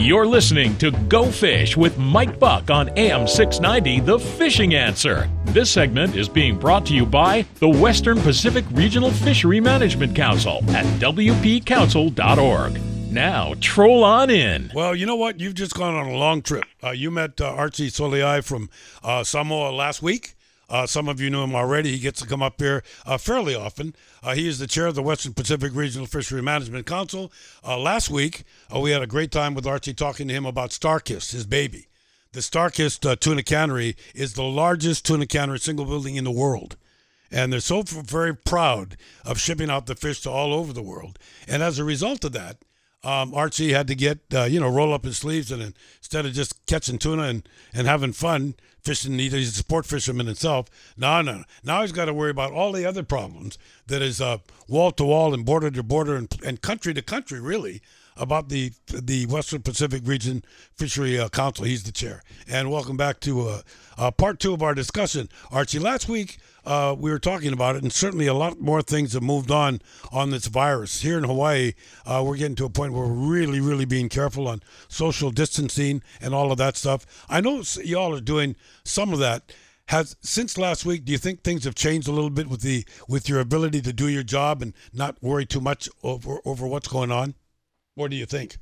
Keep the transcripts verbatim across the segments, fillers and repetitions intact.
You're listening to Go Fish with Mike Buck on A M six ninety, The Fishing Answer. This segment is being brought to you by the Western Pacific Regional Fishery Management Council at w p council dot org. Now, troll on in. Well, you know what? You've just gone on a long trip. Uh, you met uh, Archie Soliai from uh, Samoa last week. Uh, some of you knew him already. He gets to come up here uh, fairly often. Uh, he is the chair of the Western Pacific Regional Fishery Management Council. Uh, last week, uh, we had a great time with Archie talking to him about Starkist, his baby. The Starkist uh, tuna cannery is the largest tuna cannery single building in the world. And they're so f- very proud of shipping out the fish to all over the world. And as a result of that, Um, Archie had to get, uh, you know, roll up his sleeves, and instead of just catching tuna and, and having fun fishing, he's a sport fisherman himself. No, no, now he's got to worry about all the other problems that is uh, wall to wall and border to border and, and country to country, really, about the the Western Pacific Region Fishery uh, Council. He's the chair. And welcome back to uh, uh, part two of our discussion, Archie. Last week, Uh, we were talking about it, and certainly a lot more things have moved on on this virus. Here in Hawaii, uh, we're getting to a point where we're really, really being careful on social distancing and all of that stuff. I know y'all are doing some of that. Has since last week, do you think things have changed a little bit with the with your ability to do your job and not worry too much over over what's going on? What do you think?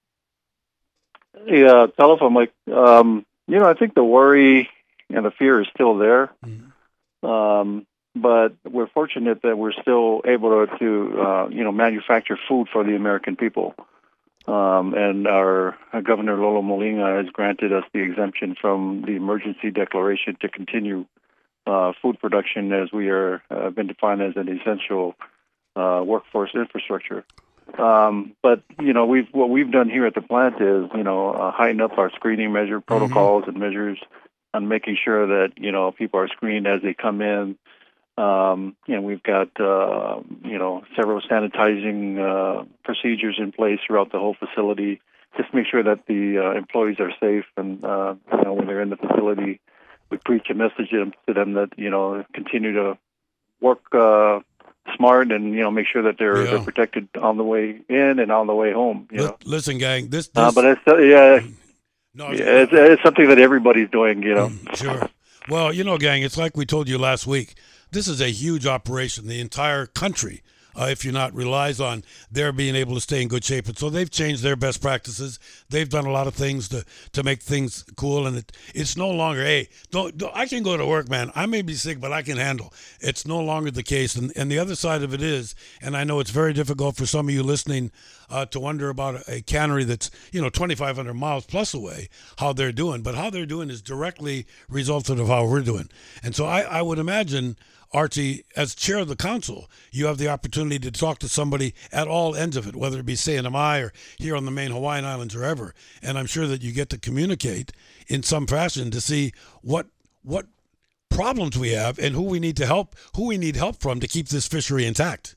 Yeah, telephone, Mike. Um, you know, I think the worry and the fear is still there. Mm-hmm. Um, but we're fortunate that we're still able to, to uh, you know, manufacture food for the American people. Um, and our, our Governor Lolo Molinga has granted us the exemption from the emergency declaration to continue uh, food production as we are uh, been defined as an essential uh, workforce infrastructure. Um, but you know, we've what we've done here at the plant is you know uh, heighten up our screening measure protocols mm-hmm. and measures. On making sure that, you know, people are screened as they come in. Um, you know, we've got, uh, you know, several sanitizing uh, procedures in place throughout the whole facility. Just make sure that the uh, employees are safe. And, uh, you know, when they're in the facility, we preach a message to them that, you know, continue to work uh, smart and, you know, make sure that they're, yeah. they're protected on the way in and on the way home. You know? Listen, gang, this... this... Uh, but it's, uh, yeah... No, yeah, it's, it's something that everybody's doing, you know. Mm, sure. Well, you know, gang, it's like we told you last week. This is a huge operation. The entire country, uh, if you're not, relies on their being able to stay in good shape. And so they've changed their best practices. They've done a lot of things to, to make things cool. And it, it's no longer, hey, don't, don't, I can go to work, man. I may be sick, but I can handle. It's no longer the case. And, and the other side of it is, and I know it's very difficult for some of you listening Uh, to wonder about a, a cannery that's, you know, twenty-five hundred miles plus away, how they're doing. But how they're doing is directly resultant of how we're doing. And so I, I would imagine, Archie, as chair of the council, you have the opportunity to talk to somebody at all ends of it, whether it be, say, in M I or here on the main Hawaiian Islands or ever. And I'm sure that you get to communicate in some fashion to see what what problems we have and who we need to help, who we need help from to keep this fishery intact.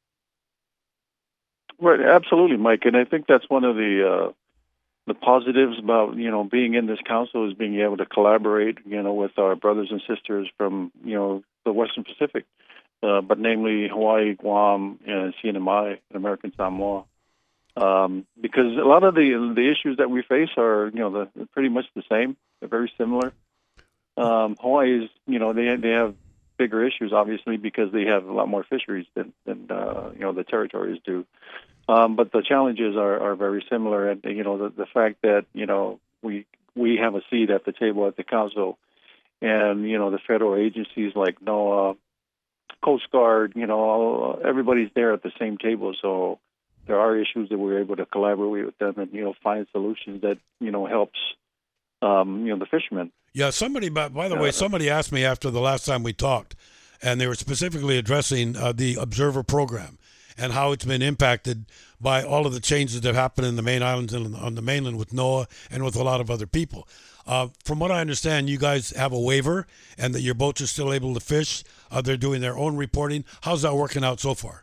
Right, absolutely, Mike, and I think that's one of the uh, the positives about you know being in this council is being able to collaborate, you know, with our brothers and sisters from you know the Western Pacific, uh, but namely Hawaii, Guam, and C N M I, American Samoa, um, because a lot of the the issues that we face are you know the, pretty much the same. They're very similar. Um, Hawaii is you know they they have bigger issues obviously because they have a lot more fisheries than than uh, you know the territories do. Um, but the challenges are, are very similar, and you know the, the fact that you know we we have a seat at the table at the council, and you know the federal agencies like NOAA, Coast Guard, you know everybody's there at the same table. So there are issues that we're able to collaborate with them and you know find solutions that you know helps um, you know the fishermen. Yeah, somebody. By, by the uh, way, somebody asked me after the last time we talked, and they were specifically addressing uh, the Observer program and how it's been impacted by all of the changes that have happened in the main islands and on the mainland with NOAA and with a lot of other people. Uh, from what I understand, you guys have a waiver and that your boats are still able to fish. Uh, they're doing their own reporting. How's that working out so far?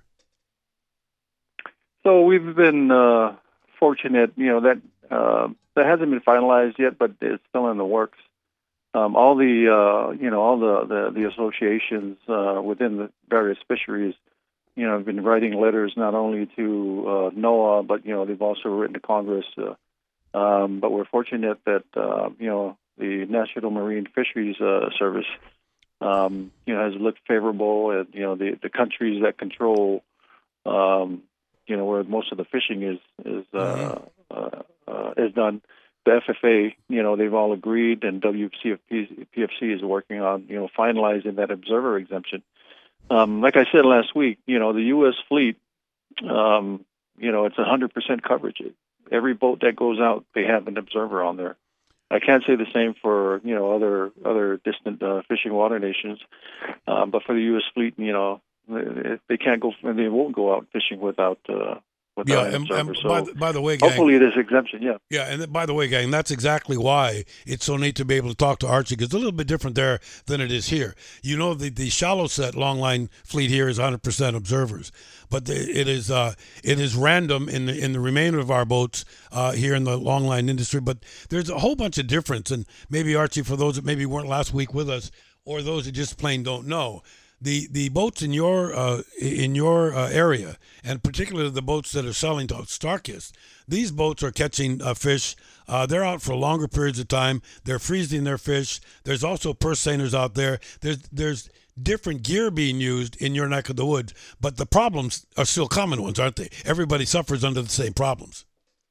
So we've been uh, fortunate, you know, that uh, that hasn't been finalized yet, but it's still in the works. Um, all the, uh, you know, all the, the, the associations uh, within the various fisheries you know, have been writing letters not only to uh, NOAA, but, you know, they've also written to Congress uh, Um, but we're fortunate that uh, you know the National Marine Fisheries uh, Service um, you know has looked favorable at you know the, the countries that control um, you know where most of the fishing is is uh, mm-hmm. uh, uh, is done. The F F A, you know, they've all agreed, and W C F P F C is working on, you know, finalizing that observer exemption. Um, like I said last week, you know, the U S fleet, um, you know, it's one hundred percent coverage. Every boat that goes out, they have an observer on there. I can't say the same for, you know, other other distant uh, fishing water nations, um, but for the U S fleet, you know, they, they can't go, and they won't go out fishing without. Uh, Yeah, and, and so by, the, by the way, gang, hopefully it is exemption, yeah. Yeah, and by the way, gang, that's exactly why it's so neat to be able to talk to Archie, because it's a little bit different there than it is here. You know, the, the shallow set longline fleet here is one hundred percent observers, but the, it is uh, it is random in the in the remainder of our boats uh, here in the longline industry. But there's a whole bunch of difference, and maybe Archie, for those that maybe weren't last week with us, or those that just plain don't know. The the boats in your uh, in your uh, area, and particularly the boats that are selling to Starkist, these boats are catching uh, fish. Uh, they're out for longer periods of time. They're freezing their fish. There's also purse seiners out there. There's there's different gear being used in your neck of the woods, but the problems are still common ones, aren't they? Everybody suffers under the same problems.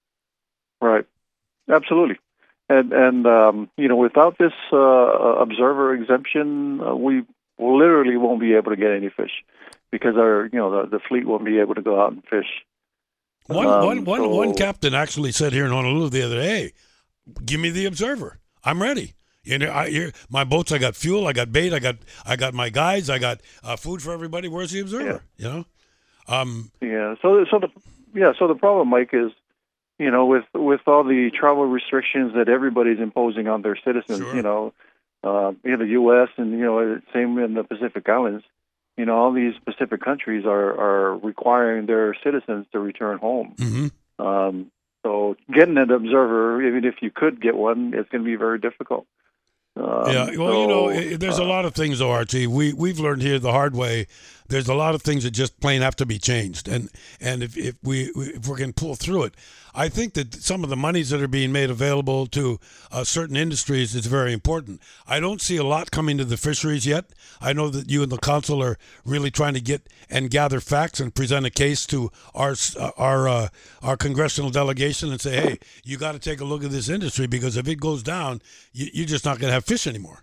Right. Absolutely. And and um, you know, without this uh, observer exemption, uh, we literally won't be able to get any fish because our, you know, the, the fleet won't be able to go out and fish. One, um, one, one, so, one captain actually said here in Honolulu the other day, "Give me the observer. I'm ready. You know, I, here, my boats. I got fuel. I got bait. I got, I got my guides. I got uh, food for everybody. Where's the observer? Yeah. You know." Um, yeah. So, so the yeah. So the problem, Mike, is, you know, with with all the travel restrictions that everybody's imposing on their citizens, sure. you know. Uh, in the U S and, you know, same in the Pacific Islands, you know, all these Pacific countries are, are requiring their citizens to return home. Mm-hmm. Um, so getting an observer, even if you could get one, it's going to be very difficult. Um, yeah, well, so, you know, it, there's uh, a lot of things, though, Archie. We, we've learned here the hard way. There's a lot of things that just plain have to be changed. And and if, if we if we can pull through it, I think that some of the monies that are being made available to uh, certain industries is very important. I don't see a lot coming to the fisheries yet. I know that you and the council are really trying to get and gather facts and present a case to our uh, our uh, our congressional delegation and say, hey, you got to take a look at this industry, because if it goes down, you, you're just not going to have fish anymore.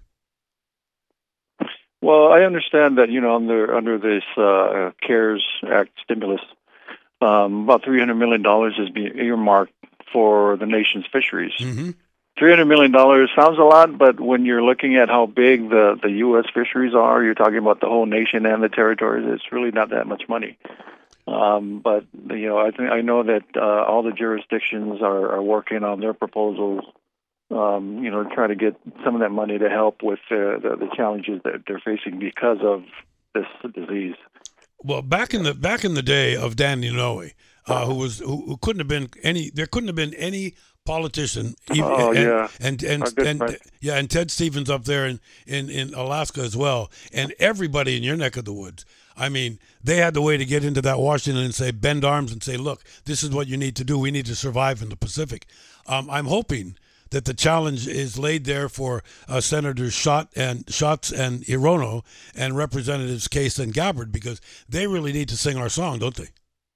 Well, I understand that, you know, under under this uh, CARES Act stimulus, um, about three hundred million dollars is being earmarked for the nation's fisheries. Mm-hmm. three hundred million dollars sounds a lot, but when you're looking at how big the, the U S fisheries are, you're talking about the whole nation and the territories, it's really not that much money. Um, but, you know, I think I know that uh, all the jurisdictions are, are working on their proposals, um, you know, trying to get some of that money to help with uh, the, the challenges that they're facing because of this disease. Well, back in the back in the day of Dan Inouye, uh, who was who, who couldn't have been any, there couldn't have been any politician, even, oh, and, yeah. and and and, and yeah, and Ted Stevens up there in, in, in Alaska as well, and everybody in your neck of the woods. I mean, they had the way to get into that Washington and say, bend arms and say, look, this is what you need to do. We need to survive in the Pacific. Um, I'm hoping that the challenge is laid there for uh, Senators Schott and Schatz and Hirono and Representatives Case and Gabbard, because they really need to sing our song, don't they?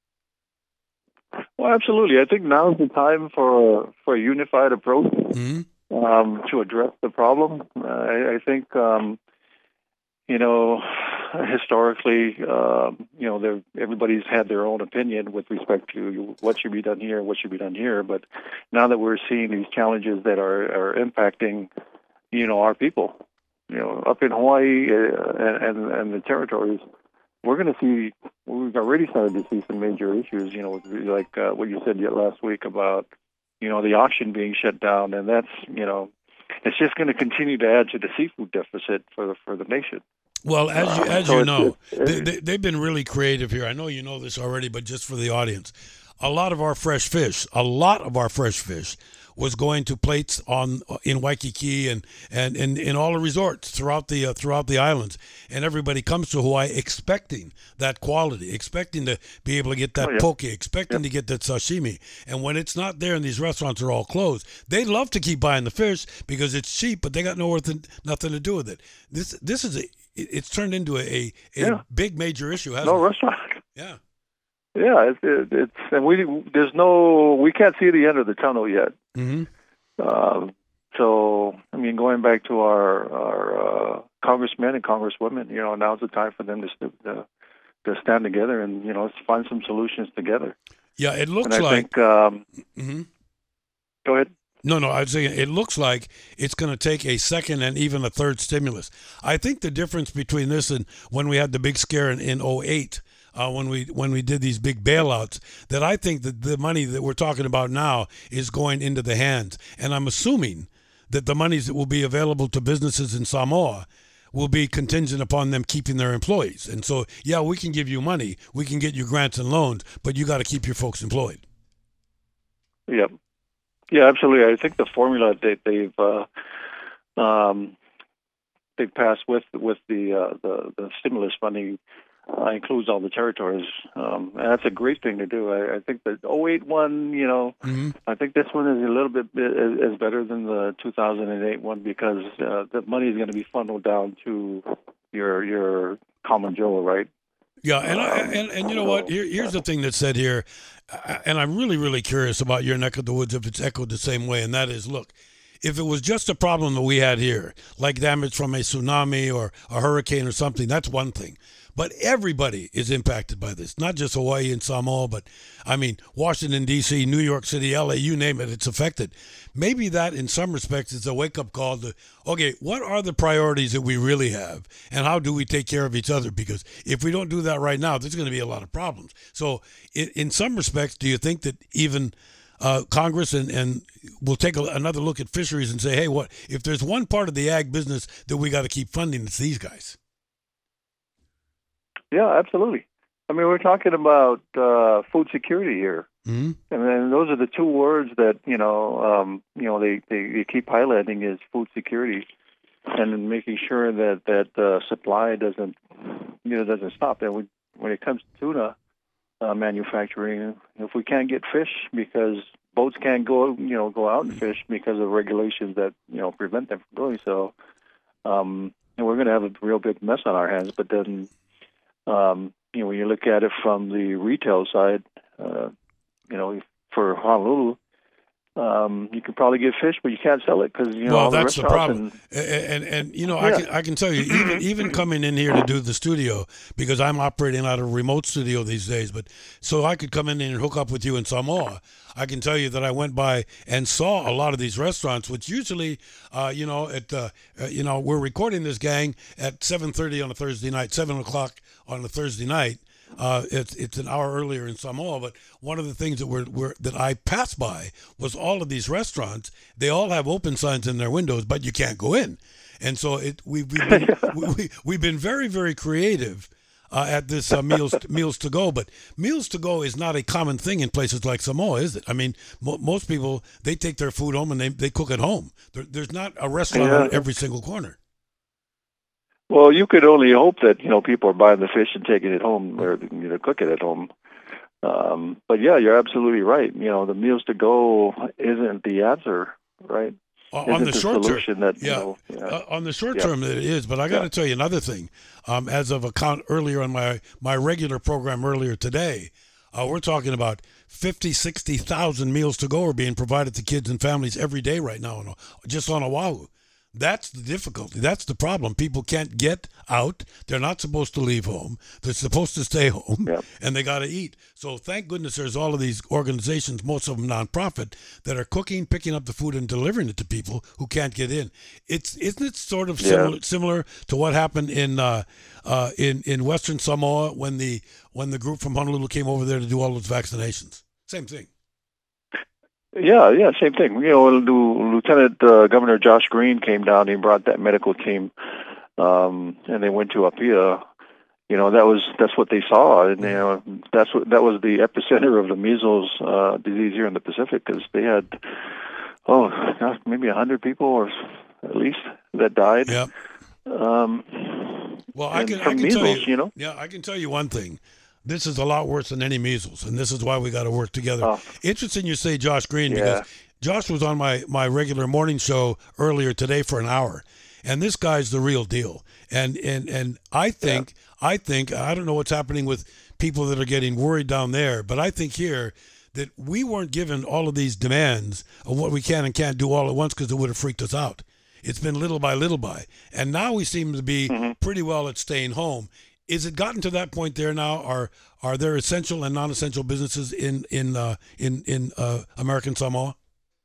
Well, absolutely. I think now is the time for a, for a unified approach mm-hmm. um, to address the problem. Uh, I, I think, um, you know, historically, um, you know, there, everybody's had their own opinion with respect to what should be done here, what should be done here. But now that we're seeing these challenges that are, are impacting, you know, our people, you know, up in Hawaii uh, and, and, and the territories, we're going to see, we've already started to see some major issues, you know, like uh, what you said last week about, you know, the auction being shut down. And that's, you know, it's just going to continue to add to the seafood deficit for the, for the nation. Well, as you, as uh, so you it's, know, it's, it's, they, they, they've been really creative here. I know you know this already, but just for the audience, a lot of our fresh fish, a lot of our fresh fish was going to plates on in Waikiki and and in, in all the resorts throughout the uh, throughout the islands, and everybody comes to Hawaii expecting that quality, expecting to be able to get that oh, yeah. poke, expecting yep. to get that sashimi. And when it's not there and these restaurants are all closed, they love to keep buying the fish because it's cheap, but they got nowhere to, nothing to do with it. This this is a it's turned into a a, a yeah. big major issue, hasn't no it? restaurant. Yeah. Yeah, it's, it, it's and we there's no we can't see the end of the tunnel yet. Mm-hmm. Um, so I mean, going back to our our uh, congressmen and congresswomen, you know, now's the time for them to to, to stand together and you know find some solutions together. Yeah, it looks and I like. Think, um, mm-hmm. Go ahead. No, no, I was saying it looks like it's going to take a second and even a third stimulus. I think the difference between this and when we had the big scare in, in oh eight, uh, when we when we did these big bailouts, that I think that the money that we're talking about now is going into the hands. And I'm assuming that the monies that will be available to businesses in Samoa will be contingent upon them keeping their employees. And so, yeah, we can give you money, we can get you grants and loans, but you got to keep your folks employed. Yep. Yeah, absolutely. I think the formula that they've uh, um, they've passed with with the uh, the, the stimulus funding uh, includes all the territories, um, and that's a great thing to do. I, I think the oh eight one, you know, mm-hmm. I think this one is a little bit is, is better than the two thousand eight one because uh, the money is going to be funneled down to your your common Joe, right? Yeah, and, I, and and you know what? Here, here's the thing that's said here, and I'm really, really curious about your neck of the woods if it's echoed the same way, and that is, look, if it was just a problem that we had here, like damage from a tsunami or a hurricane or something, that's one thing. But everybody is impacted by this, not just Hawaii and Samoa, but, I mean, Washington, D C, New York City, L A, you name it, it's affected. Maybe that, in some respects, is a wake-up call to, okay, what are the priorities that we really have, and how do we take care of each other? Because if we don't do that right now, there's going to be a lot of problems. So, in, in some respects, do you think that even uh, Congress and, and will take a, another look at fisheries and say, hey, what if there's one part of the ag business that we got to keep funding, it's these guys? Yeah, absolutely. I mean, we're talking about uh, food security here, mm-hmm. and then those are the two words that you know, um, you know, they, they, they keep highlighting is food security, and then making sure that that uh, supply doesn't, you know, doesn't stop. And we, when it comes to tuna uh, manufacturing, if we can't get fish because boats can't go, you know, go out and fish because of regulations that you know prevent them from doing so, um, and we're going to have a real big mess on our hands. But then. Um, you know, when you look at it from the retail side, uh, you know, for Honolulu, um, you can probably get fish, but you can't sell it because you know. Well, all the that's the problem, and, and, and and you know, yeah. I can I can tell you, even even coming in here to do the studio because I'm operating out of a remote studio these days, but so I could come in and hook up with you in Samoa. I can tell you that I went by and saw a lot of these restaurants, which usually, uh, you know, at uh, uh, you know, we're recording this, gang, at seven thirty on a Thursday night, seven o'clock on a Thursday night. Uh, it's it's an hour earlier in Samoa, but one of the things that we're, we're that I passed by was all of these restaurants. They all have open signs in their windows, but you can't go in. And so it we we've been, we, we we've been very very creative uh, at this uh, meals meals to go. But meals to go is not a common thing in places like Samoa, is it? I mean, mo- most people they take their food home and they they cook at home. There, there's not a restaurant yeah. on every single corner. Well, you could only hope that you know people are buying the fish and taking it home, or you know, cook it at home. Um, but yeah, you're absolutely right. You know, the meals to go isn't the answer, right? Uh, isn't on the, the short term, that, yeah. You know, yeah. Uh, on the short yeah. term, it is. But I got to yeah. tell you another thing. Um, as of a count earlier on my my regular program earlier today, uh, we're talking about fifty, sixty thousand meals to go are being provided to kids and families every day right now, on, just on Oahu. That's the difficulty. That's the problem. People can't get out. They're not supposed to leave home. They're supposed to stay home, yep. and they got to eat. So thank goodness there's all of these organizations, most of them nonprofit, that are cooking, picking up the food, and delivering it to people who can't get in. It's isn't it sort of similar, yeah. similar to what happened in uh, uh, in in Western Samoa when the when the group from Honolulu came over there to do all those vaccinations? Same thing. Yeah, yeah, same thing. You know, Lieutenant uh, Governor Josh Green came down. He brought that medical team, um, and they went to Apia. You know, that was that's what they saw, and you know, that's what that was the epicenter of the measles uh, disease here in the Pacific, because they had oh, gosh, maybe a hundred people or at least that died. Yeah. Um, well, I can, I can measles, tell you, you know. Yeah, I can tell you one thing. This is a lot worse than any measles, and this is why we got to work together. Oh. Interesting you say Josh Green Yeah. because Josh was on my, my regular morning show earlier today for an hour, and this guy's the real deal. And and, and I think yeah. I think I don't know what's happening with people that are getting worried down there, but I think here that we weren't given all of these demands of what we can and can't do all at once because it would have freaked us out. It's been little by little by, and now we seem to be mm-hmm. pretty well at staying home. Is it gotten to that point there now? Are are there essential and non-essential businesses in in uh, in in uh, American Samoa?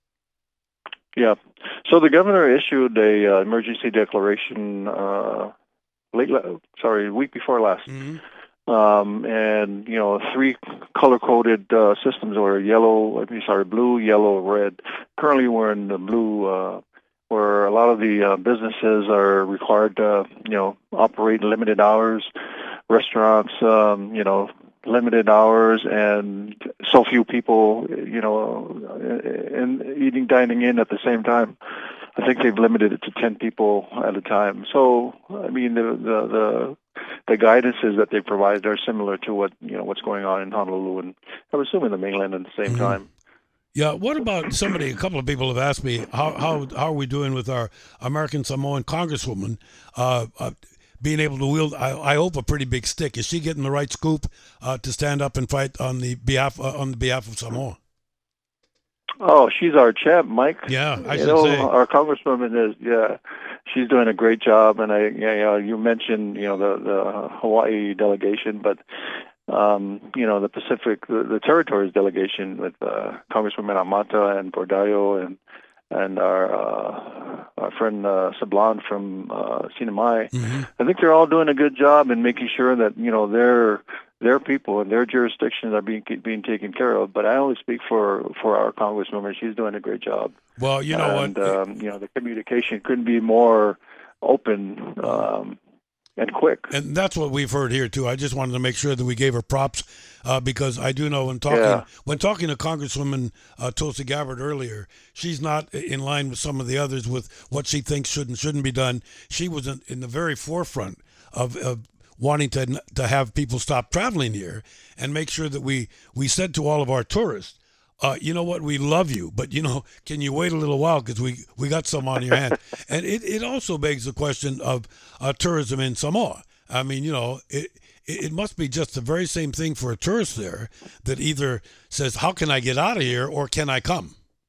Yeah. So the governor issued a uh, emergency declaration uh, late, sorry, a week before last, mm-hmm. um, and you know, three color-coded uh, systems were yellow, sorry, blue, yellow, red. Currently, we're in the blue. Uh, where a lot of the uh, businesses are required to, you know, operate limited hours, restaurants, um, you know, limited hours, and so few people, you know, and eating, dining in at the same time. I think they've limited it to ten people at a time. So, I mean, the the the, the guidances that they provided are similar to what, you know, what's going on in Honolulu and I'm assuming the mainland at the same mm-hmm. time. Yeah, what about somebody, a couple of people have asked me, how how, how are we doing with our American Samoan Congresswoman uh, uh, being able to wield, I, I hope, a pretty big stick? Is she getting the right scoop uh, to stand up and fight on the behalf uh, on the behalf of Samoa? Oh, she's our champ, Mike. Yeah, I you should know, say. Our Congresswoman is, yeah, she's doing a great job. And I, yeah, you mentioned, you know, the, the Hawaii delegation, but Um, you know, the Pacific, the, the territories delegation with uh, Congresswoman Amata and Bordayo and and our uh, our friend uh, Sablan from uh, Sinamai. Mm-hmm. I think they're all doing a good job in making sure that, you know, their their people and their jurisdictions are being being taken care of. But I only speak for, for our Congresswoman. She's doing a great job. Well, you know and, what? Um, you know, the communication couldn't be more open. Um, And quick. And that's what we've heard here, too. I just wanted to make sure that we gave her props uh, because I do know when talking yeah. when talking to Congresswoman uh, Tulsi Gabbard earlier, she's not in line with some of the others with what she thinks should and shouldn't be done. She was in, in the very forefront of, of wanting to to have people stop traveling here and make sure that we, we said to all of our tourists, Uh, you know what? We love you, but, you know, can you wait a little while because we, we got some on your hand. And it, it also begs the question of uh, tourism in Samoa. I mean, you know, it, it must be just the very same thing for a tourist there that either says, how can I get out of here or can I come?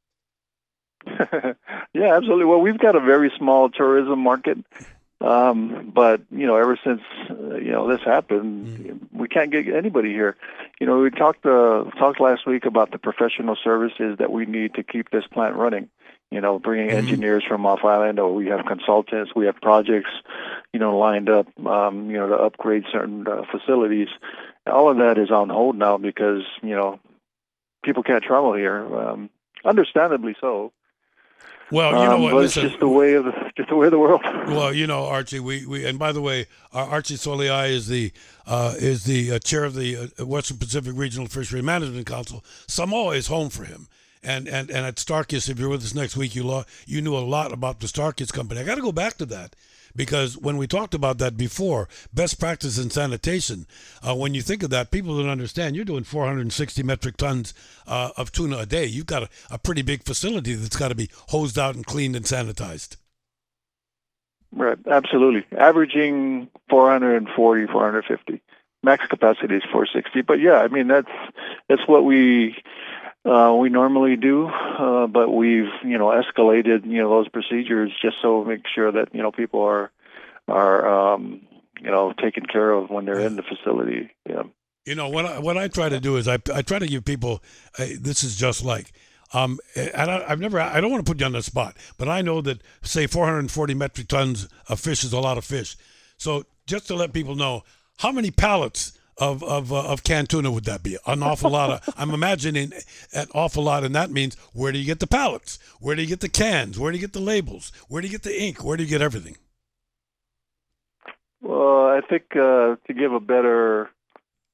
Yeah, absolutely. Well, we've got a very small tourism market. Um, but, you know, ever since, uh, you know, this happened, mm. we can't get anybody here. You know, we talked uh, talked last week about the professional services that we need to keep this plant running. You know, bringing mm. engineers from off island, or we have consultants, we have projects, you know, lined up, um, you know, to upgrade certain uh, facilities. All of that is on hold now because, you know, people can't travel here, um, understandably so. Well, you know um, what? But Listen, it's just the way of the, just the way of the world. Well, you know, Archie, we, we and by the way, uh, Archie Soliai is the uh, is the uh, chair of the uh, Western Pacific Regional Fishery Management Council. Samoa is home for him, and and and at Starkist, if you're with us next week, you lo- you knew a lot about the Starkist company. I got to go back to that. Because when we talked about that before, best practice in sanitation, uh, when you think of that, people don't understand. You're doing four hundred sixty metric tons uh, of tuna a day. You've got a, a pretty big facility that's got to be hosed out and cleaned and sanitized. Right, absolutely. Averaging four hundred forty, four hundred fifty. Max capacity is four sixty. But yeah, I mean, that's that's what we... Uh, we normally do, uh, but we've, you know, escalated, you know, those procedures just so make sure that, you know, people are, are, um, you know, taken care of when they're in the facility. Yeah. You know, what I, what I try to do is I, I try to give people, uh, this is just like, um, and I, I've never, I don't want to put you on the spot, but I know that, say, four hundred forty metric tons of fish is a lot of fish. So just to let people know, how many pallets of of uh, of canned tuna would that be? An awful lot of, I'm imagining an awful lot, and that means where do you get the pallets? Where do you get the cans? Where do you get the labels? Where do you get the ink? Where do you get everything? Well, I think uh, to give a better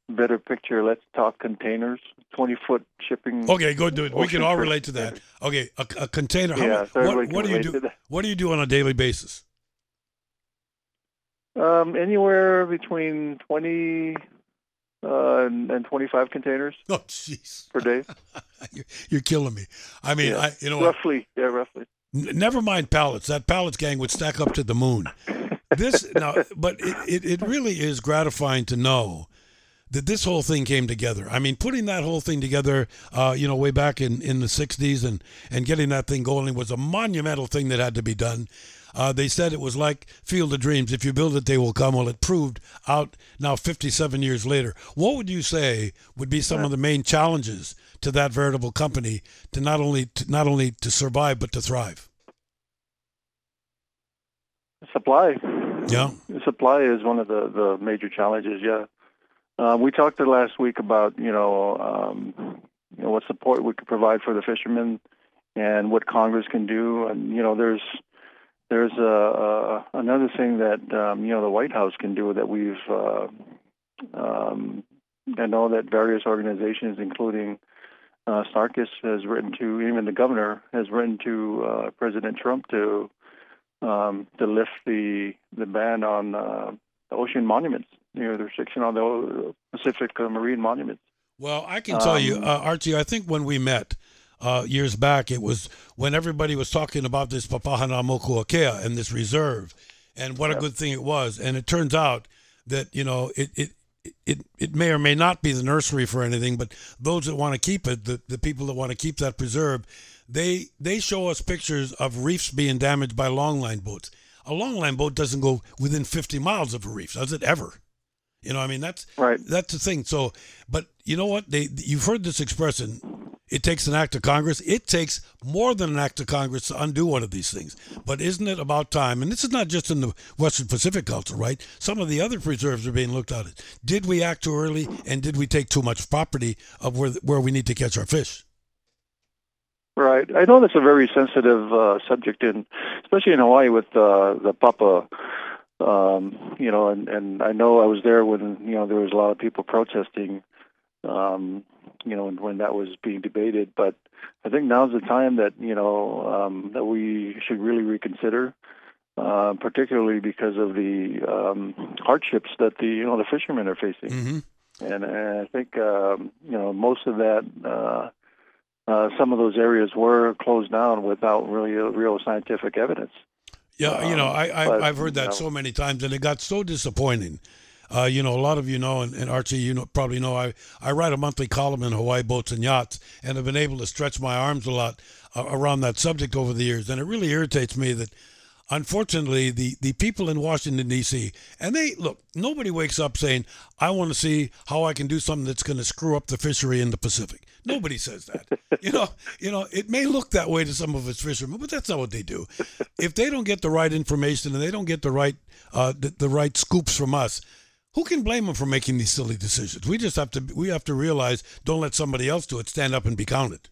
better picture, let's talk containers, twenty-foot shipping. Okay, go do it. We can all relate to that. Okay, a, a container. How yeah, much, so what, what do you do? What do you do on a daily basis? Um, anywhere between twenty uh, and, and twenty-five containers. Oh, jeez. Per day. you're, you're killing me. I mean, yeah. I you know roughly, yeah, roughly. N- never mind pallets. That pallets gang would stack up to the moon. This now, but it, it, it really is gratifying to know that this whole thing came together. I mean, putting that whole thing together, uh, you know, way back in, in the sixties and, and getting that thing going was a monumental thing that had to be done. Uh, they said it was like Field of Dreams. If you build it, they will come. Well, it proved out now fifty-seven years later. What would you say would be some of the main challenges to that veritable company to not only to, not only to survive but to thrive? Supply. Yeah. Supply is one of the, the major challenges, yeah. Uh, we talked last week about, you know, um, you know, what support we could provide for the fishermen and what Congress can do. And, you know, there's there's a, a, another thing that, um, you know, the White House can do that we've, uh, um, I know that various organizations, including uh, Sarkis, has written to, even the governor has written to uh, President Trump to um, to lift the, the ban on uh, the ocean monuments. You know, the restriction on the Pacific uh, marine monuments. Well, I can tell um, you, uh, Archie, I think when we met uh, years back, it was when everybody was talking about this Papahānaumokuākea and this reserve and what yeah. a good thing it was. And it turns out that, you know, it, it, it, it may or may not be the nursery for anything, but those that want to keep it, the, the people that want to keep that preserve, they they show us pictures of reefs being damaged by longline boats. A longline boat doesn't go within fifty miles of a reef, does it ever? You know, I mean, that's right. That's the thing. So, but you know what? They you've heard this expression, it takes an act of Congress. It takes more than an act of Congress to undo one of these things. But isn't it about time? And this is not just in the Western Pacific Council, right? Some of the other preserves are being looked at. Did we act too early, and did we take too much property of where where we need to catch our fish? Right. I know that's a very sensitive uh, subject, in, especially in Hawaii with uh, the Papa. Um, you know, and, and I know I was there when, you know, there was a lot of people protesting, um, you know, when that was being debated. But I think now's the time that, you know, um, that we should really reconsider, uh, particularly because of the um, hardships that the, you know, the fishermen are facing. Mm-hmm. And, and I think, um, you know, most of that, uh, uh, some of those areas were closed down without really real scientific evidence. Yeah, you know, I, I, but, I've heard that you know, so many times, and it got so disappointing. Uh, you know, a lot of you know, and, and Archie, you know, probably know, I, I write a monthly column in Hawaii Boats and Yachts, and have been able to stretch my arms a lot uh, around that subject over the years. And it really irritates me that, unfortunately, the, the people in Washington, D C, and they, look, nobody wakes up saying, I want to see how I can do something that's going to screw up the fishery in the Pacific. Nobody says that. You know, you know, it may look that way to some of its fishermen, but that's not what they do. If they don't get the right information and they don't get the right uh, the, the right scoops from us, who can blame them for making these silly decisions? We just have to we have to realize, don't let somebody else do it. Stand up and be counted.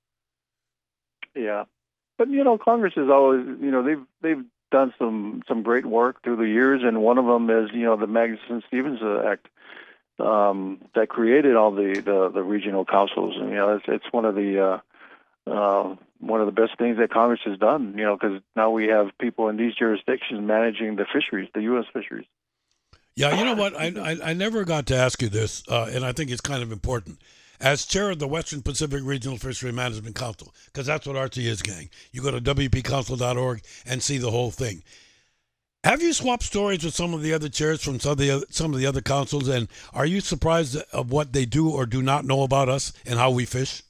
Yeah, but you know, Congress is always, you know, they've they've done some some great work through the years, and one of them is, you know, the Magnuson-Stevens Act. Um, that created all the, the, the regional councils, and you know it's, it's one of the uh, uh, one of the best things that Congress has done. You know, because now we have people in these jurisdictions managing the fisheries, the U S fisheries. Yeah, you know what? I I, I never got to ask you this, uh, and I think it's kind of important. As chair of the Western Pacific Regional Fishery Management Council, because that's what Archie is, gang. You go to W P council dot org and see the whole thing. Have you swapped stories with some of the other chairs from some of the other, some of the other councils, and are you surprised of what they do or do not know about us and how we fish?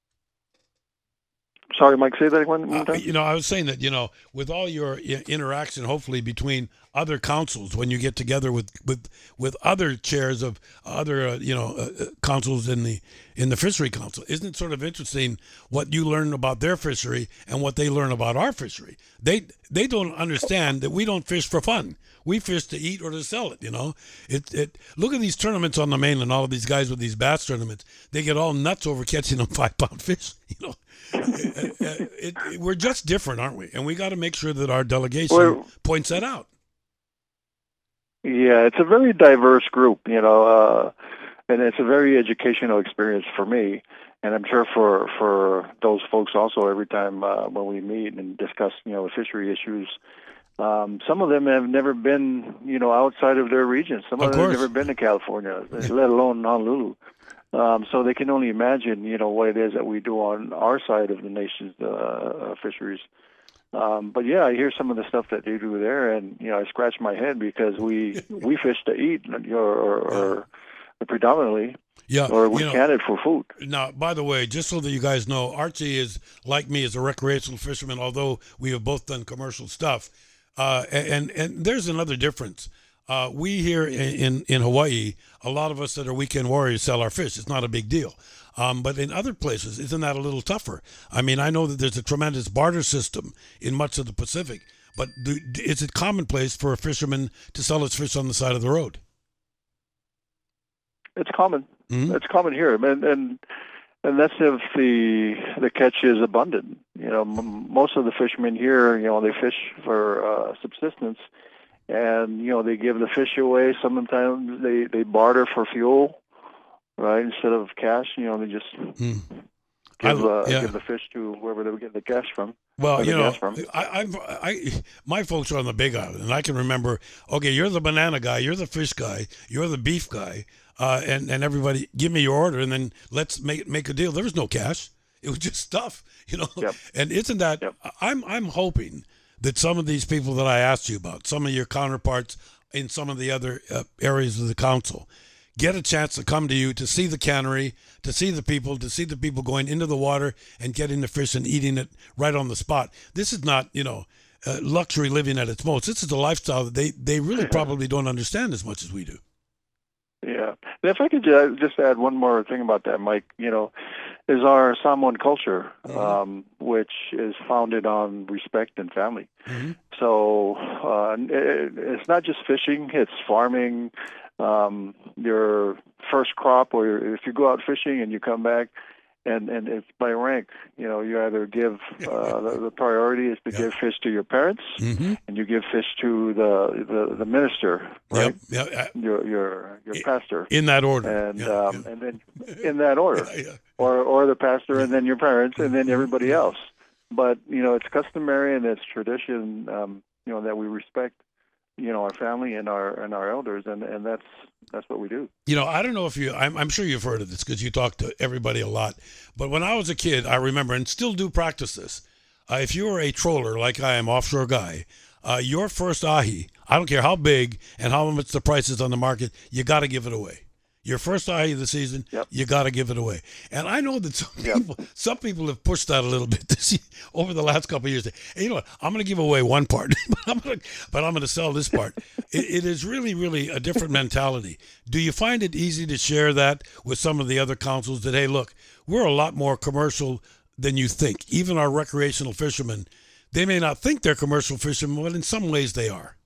Sorry, Mike, say that one more time. Uh, you know, I was saying that, you know, with all your I- interaction, hopefully, between other councils, when you get together with, with, with other chairs of other, uh, you know, uh, councils in the in the fishery council, isn't it sort of interesting what you learn about their fishery and what they learn about our fishery? They they don't understand that we don't fish for fun. We fish to eat or to sell it, you know. It it look at these tournaments on the mainland, all of these guys with these bass tournaments. They get all nuts over catching them five-pound fish, you know. it, it, it, we're just different, aren't we? And we got to make sure that our delegation well, points that out. Yeah, it's a very diverse group, you know. Uh, and it's a very educational experience for me, and I'm sure for for those folks also. Every time uh, when we meet and discuss, you know, fishery issues, um, some of them have never been, you know, outside of their region. Some of, Of them have course. never been to California, let alone Honolulu. Um, so they can only imagine, you know, what it is that we do on our side of the nation's uh, fisheries. Um, but yeah, I hear some of the stuff that they do there, and you know, I scratch my head because we we fish to eat, or, or, or predominantly, Yeah, or we you know, can it for food. Now, by the way, just so that you guys know, Archie is like me as a recreational fisherman, although we have both done commercial stuff. Uh, and and there's another difference. Uh, we here in, in Hawaii, a lot of us that are weekend warriors sell our fish. It's not a big deal. Um, but in other places, isn't that a little tougher? I mean, I know that there's a tremendous barter system in much of the Pacific, but do, is it commonplace for a fisherman to sell his fish on the side of the road? It's common. Mm-hmm. It's common here, and and and that's if the the catch is abundant. You know, m- most of the fishermen here, you know, they fish for uh, subsistence, and you know, they give the fish away. Sometimes they they barter for fuel, right? Instead of cash, you know, they just Mm. give I- uh, yeah. give the fish to wherever they get the cash from. Well, or the you know, gas from. I, I've, I, my folks are on the Big Island, and I can remember. Okay, you're the banana guy, you're the fish guy, you're the beef guy, uh, and and everybody give me your order, and then let's make make a deal. There was no cash; it was just stuff, you know. Yep. And isn't that? Yep. I'm I'm hoping that some of these people that I asked you about, some of your counterparts in some of the other uh, areas of the council, get a chance to come to you to see the cannery, to see the people, to see the people going into the water and getting the fish and eating it right on the spot. This is not, you know, uh, luxury living at its most. This is a lifestyle that they, they really probably don't understand as much as we do. Yeah. And if I could ju- just add one more thing about that, Mike, you know, is our Samoan culture, Mm-hmm. um, which is founded on respect and family. Mm-hmm. So uh, it, it's not just fishing; it's farming. Um, your first crop, or if you go out fishing and you come back, and, and it's by rank. You know, you either give uh, the, the priority is to Yeah. give fish to your parents, Mm-hmm. and you give fish to the the, the minister, right? Yep. Yeah. Your your your I- pastor, In that order. and yeah, um, yeah. and then in that order, Yeah, yeah. or or the pastor, and then your parents, and then everybody else. But you know, it's customary and it's tradition. Um, you know, that we respect, you know, our family and our and our elders, and, and that's that's what we do. You know, I don't know if you, I'm, I'm sure you've heard of this because you talk to everybody a lot. But when I was a kid, I remember, and still do practice this, uh, if you were a troller like I am, offshore guy, uh, your first ahi, I don't care how big and how much the price is on the market, you got to give it away. Your first ahi of the season, Yep. you got to give it away. And I know that some Yep. people, some people have pushed that a little bit this year, over the last couple of years. Hey, you know what? I'm going to give away one part, but I'm going to, but I'm going to sell this part. it, it is really, really a different mentality. Do you find it easy to share that with some of the other councils that, hey, look, we're a lot more commercial than you think. Even our recreational fishermen, they may not think they're commercial fishermen, but in some ways they are.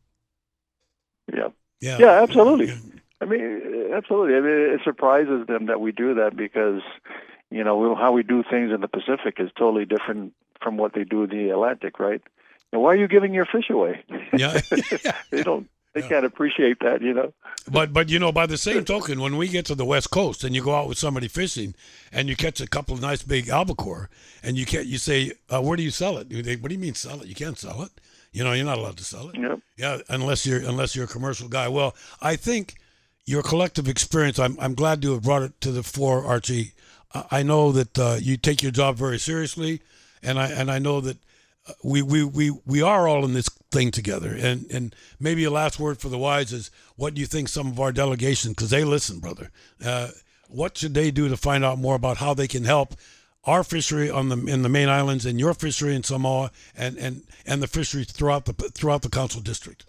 Yeah. Yeah. Yeah, absolutely. I mean, absolutely. I mean, it surprises them that we do that because, you know, we, how we do things in the Pacific is totally different from what they do in the Atlantic, right? And why are you giving your fish away? Yeah. they don't. They Yeah. can't appreciate that, you know. But but you know, by the same token, when we get to the West Coast and you go out with somebody fishing and you catch a couple of nice big albacore and you can't, you say, uh, where do you sell it? They, what do you mean sell it? You can't sell it. You know, you're not allowed to sell it. Yep. Yeah, unless you're unless you're a commercial guy. Well, I think your collective experience. I'm I'm glad to have brought it to the fore, Archie. I I know that uh, you take your job very seriously, and I and I know that uh, we we we we are all in this thing together. And and maybe a last word for the wise is, what do you think some of our delegation, because they listen, brother. Uh, what should they do to find out more about how they can help our fishery on the in the main islands and your fishery in Samoa and and and the fisheries throughout the throughout the council district?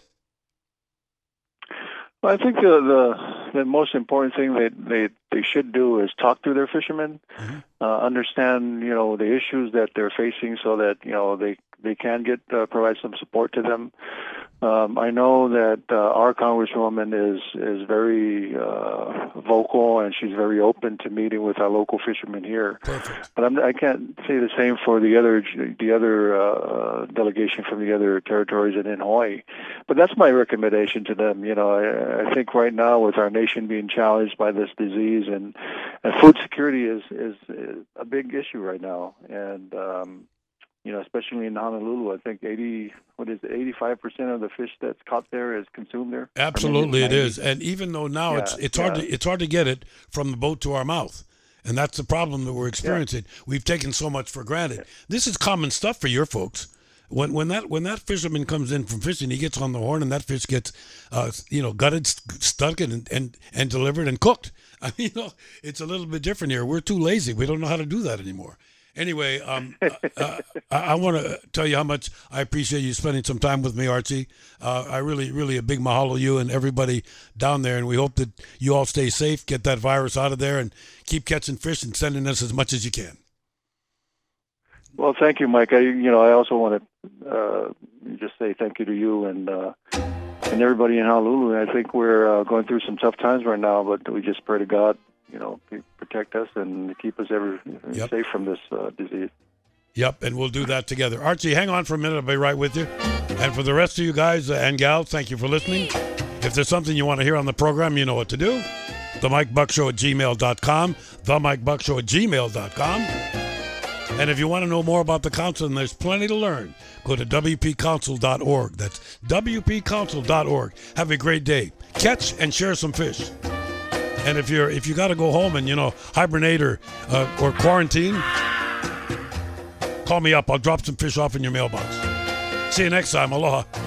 Well, I think the, the the most important thing that they they should do is talk to their fishermen, Mm-hmm. uh, understand you know the issues that they're facing, so that you know they they can get uh, provide some support to them. Um, I know that uh, our Congresswoman is is very uh, vocal, and she's very open to meeting with our local fishermen here. Perfect. But I'm, I can't say the same for the other the other uh, delegation from the other territories and in Hawaii. But that's my recommendation to them. You know, I, I think right now with our nation being challenged by this disease, and, and food security is, is is a big issue right now, and um, you know, especially in Honolulu, I think eighty, what is it, eighty-five percent of the fish that's caught there is consumed there. Absolutely, it is. And even though now yeah, it's it's yeah. hard to it's hard to get it from the boat to our mouth, and that's the problem that we're experiencing. Yeah. We've taken so much for granted. Yeah. This is common stuff for your folks. When when that when that fisherman comes in from fishing, he gets on the horn, and that fish gets, uh, you know, gutted, stuck, and and and delivered and cooked. I mean, you know, it's a little bit different here. We're too lazy. We don't know how to do that anymore. Anyway, um, uh, I, I want to tell you how much I appreciate you spending some time with me, Archie. Uh, I really, really a big mahalo you and everybody down there, and we hope that you all stay safe, get that virus out of there, and keep catching fish and sending us as much as you can. Well, thank you, Mike. I, you know, I also want to uh, just say thank you to you and uh, and everybody in Honolulu. I think we're uh, going through some tough times right now, but we just pray to God, you know, protect us and keep us ever yep. safe from this uh, disease. Yep, and we'll do that together. Archie, hang on for a minute. I'll be right with you. And for the rest of you guys uh, and gals, thank you for listening. If there's something you want to hear on the program, you know what to do. The Mike Buck Show at gmail dot com. The Mike Buck Show at gmail dot com. And if you want to know more about the council, and there's plenty to learn, go to w p council dot org. That's w p council dot org. Have a great day. Catch and share some fish. And if you're if you got to go home and, you know, hibernate or uh, or quarantine, call me up. I'll drop some fish off in your mailbox. See you next time. Aloha.